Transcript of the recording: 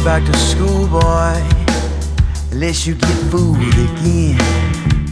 back to school, boy, unless you get fooled again.